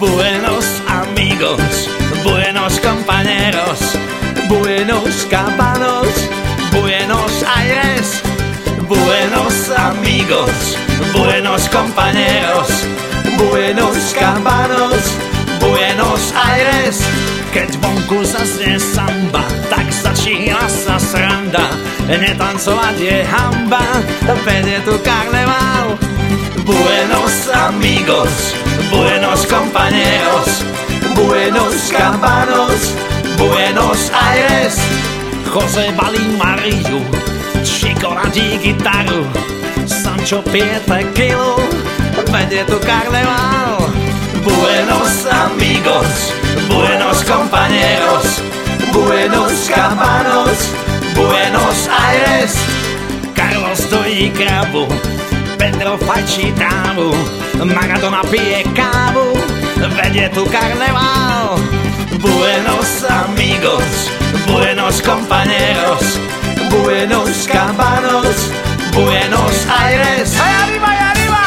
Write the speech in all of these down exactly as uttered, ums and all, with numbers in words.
Buenos amigos, buenos compañeros, buenos cabanos, Buenos Aires. Buenos amigos, buenos compañeros, buenos cabanos, Buenos Aires. Keď vonku zaznie samba, tak začína sa sranda. Netancovať je hamba, vedie tu karneval. Buenos amigos, buenos compañeros, buenos cabanos, Buenos Aires. Jose balí Mariu, Chico radí gitaru, Sancho pije tequilu, vedie tu karneval. Buenos amigos, buenos compañeros, buenos cabanos, Buenos Aires. Carlos stojí kravu, Pedro fajčí trávu, Maradona pije kávu, vedie tu karneval. Buenos amigos, buenos compañeros, buenos cabanos, Buenos Aires. ¡Ay, arriba, ay, arriba!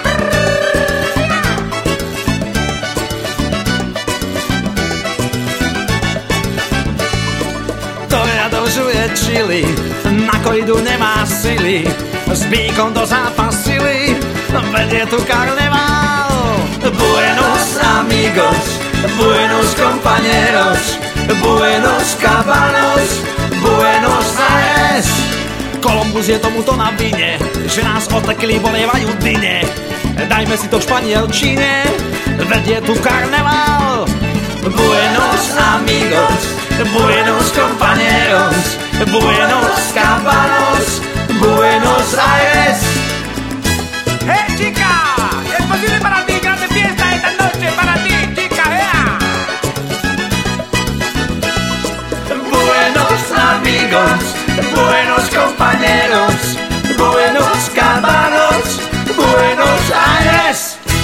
To radožuje čili, na kojdu nemá sily, s bíkom do zápasily, vedie tu karneval. Buenos amigos, buenos compañeros, buenos cabanos, Buenos Aires. Kolumbus je tomuto na vine, že nás otekli bolievajú dyne. Dajme si to v španielčine, vedie tu karneval. Buenos amigos, buenos compañeros, buenos cabanos, Buenos Aires. ¡Hey, chica! ¡Es posible para ti! ¡Grande fiesta esta noche para ti, chica! ¡Ea! Buenos amigos, buenos compañeros, buenos cabanos, Buenos Aires.